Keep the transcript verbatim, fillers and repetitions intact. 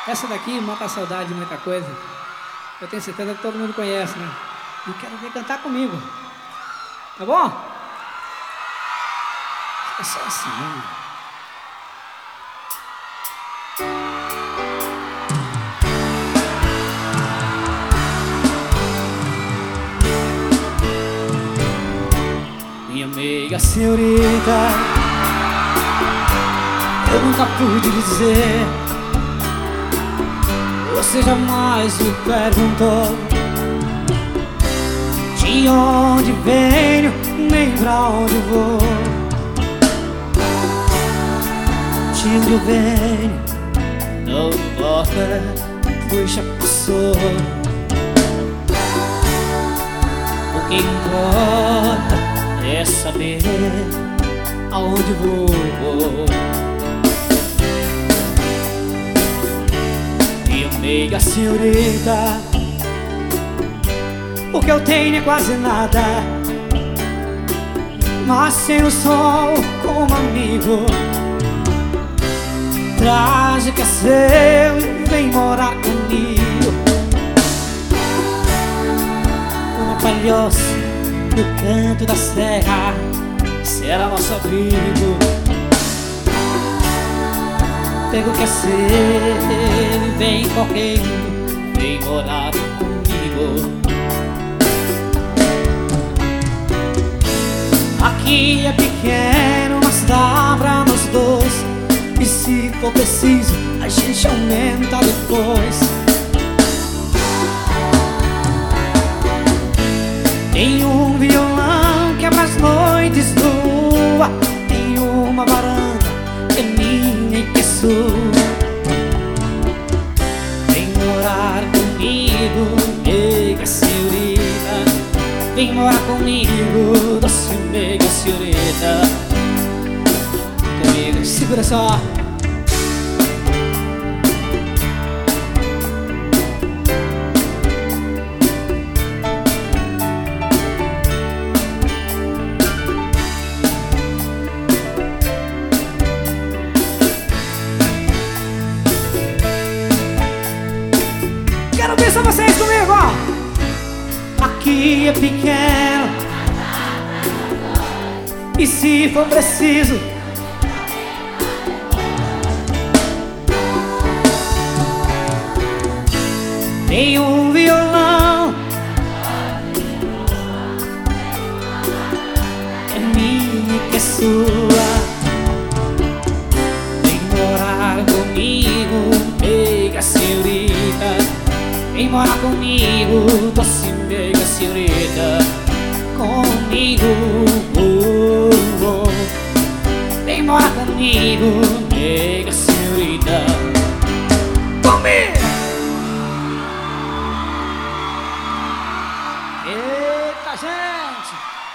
Essa daqui mata a saudade de muita coisa. Eu tenho certeza que todo mundo conhece, né? E quero ver cantar comigo. Tá bom? É só assim, né? Minha meiga senhorita, eu nunca pude dizer. Você jamais me perguntou de onde venho, nem pra onde vou. De onde eu venho não importa, pois já passou. O que importa é saber aonde vou. Minha meiga senhorita, o que eu tenho é quase nada, mas sem o sol como amigo. Traz o que é seu e vem morar comigo. Uma palhoça no canto da serra será nosso abrigo. Pega o que é seu e vem qualquer um, vem morar comigo. Aqui é pequeno, mas dá pra nós dois. E se for preciso, a gente aumenta depois. Tem um violão que é pras noites nua. Tem uma varanda que é minha e que é sua. Vem morar comigo, meiga senhorita. Vem morar comigo, doce meiga senhorita. Comigo, segura só. Quero ver só vocês comigo, ó. Aqui é pequeno, e se for preciso, tem um violão, é minha que é sua. Vem morar comigo, meiga senhorita. Vem morar comigo, doce meiga senhorita. Comigo, oh, oh. Vem morar comigo, meiga senhorita. Comigo!